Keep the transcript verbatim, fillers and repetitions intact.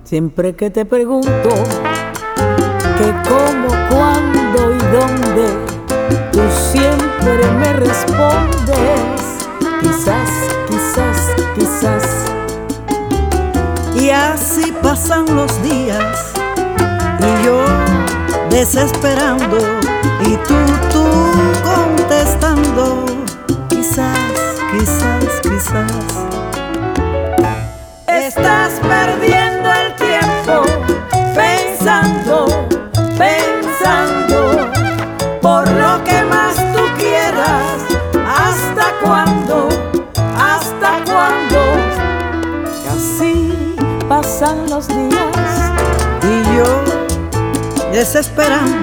Siempre que te pregunto qué, cómo, cuándo y dónde, tú siempre me respondes quizás, quizás, quizás. Y así pasan los días y yo desesperando y tú, tú contestando quizás, quizás, quizás. Estás perdiendo el tiempo pensando, pensando por lo que más tú quieras. ¿Hasta cuándo? ¿Hasta cuándo? Y así pasan los días y yo desesperando